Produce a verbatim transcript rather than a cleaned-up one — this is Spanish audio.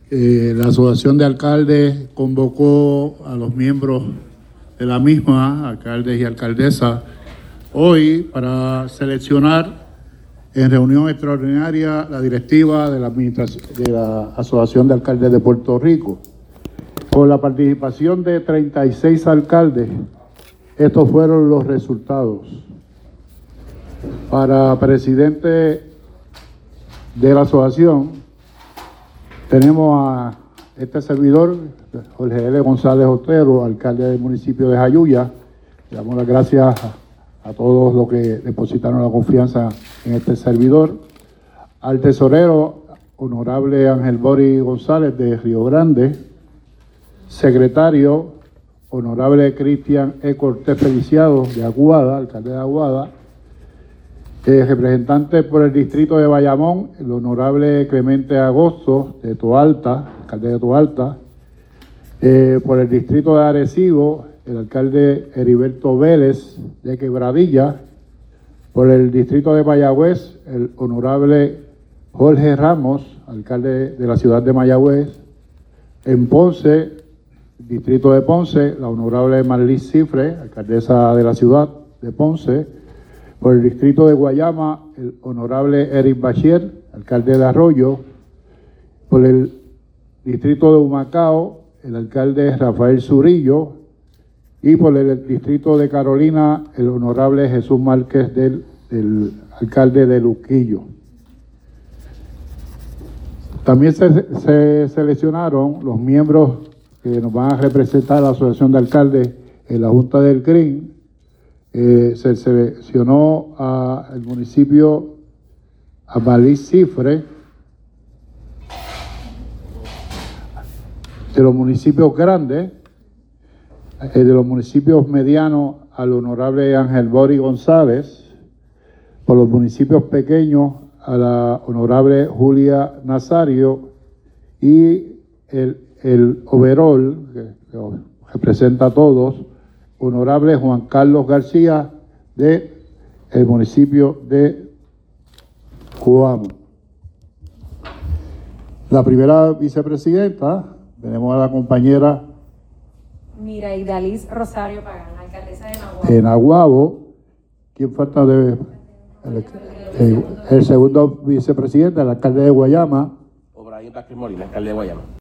Eh, la Asociación de Alcaldes convocó a los miembros de la misma, alcaldes y alcaldesas, hoy para seleccionar en reunión extraordinaria la directiva de la, administración, de la Asociación de Alcaldes de Puerto Rico. Con la participación de treinta y seis alcaldes, estos fueron los resultados. Para presidente de la asociación, tenemos a este servidor, Jorge L. González Otero, alcalde del municipio de Jayuya. Le damos las gracias a, a todos los que depositaron la confianza en este servidor. Al tesorero, honorable Ángel Bori González de Río Grande. Secretario, honorable Cristian E. Cortés Feliciado de Aguada, alcalde de Aguada. Eh, representante por el distrito de Bayamón, el honorable Clemente Agosto de Toalta, alcalde de Toalta. Eh, por el distrito de Arecibo, el alcalde Heriberto Vélez de Quebradilla. Por el distrito de Mayagüez, el honorable Jorge Ramos, alcalde de la ciudad de Mayagüez. En Ponce, distrito de Ponce, la honorable Marlis Cifre, alcaldesa de la ciudad de Ponce. Por el distrito de Guayama, el honorable Eric Bachir, alcalde de Arroyo. Por el distrito de Humacao, el alcalde Rafael Zurillo. Y por el distrito de Carolina, el honorable Jesús Márquez, del, del alcalde de Luquillo. También se, se seleccionaron los miembros que nos van a representar a la Asociación de Alcaldes en la Junta del C R I M. Eh, se seleccionó al municipio a Marlis Cifre. De los municipios grandes, eh, de los municipios medianos, al honorable Ángel Bori González. Por los municipios pequeños, a la honorable Julia Nazario. Y el, el overall, que, que representa a todos, honorable Juan Carlos García de el municipio de Coamo. La primera vicepresidenta, tenemos a la compañera Mira Idaliz Rosario Pagán, alcaldesa de Nahuabo. En Nahuabo. ¿Quién falta de el, el, el segundo vicepresidente, el alcalde de Guayama? Obrahim Vázquez Molina, alcalde de Guayama.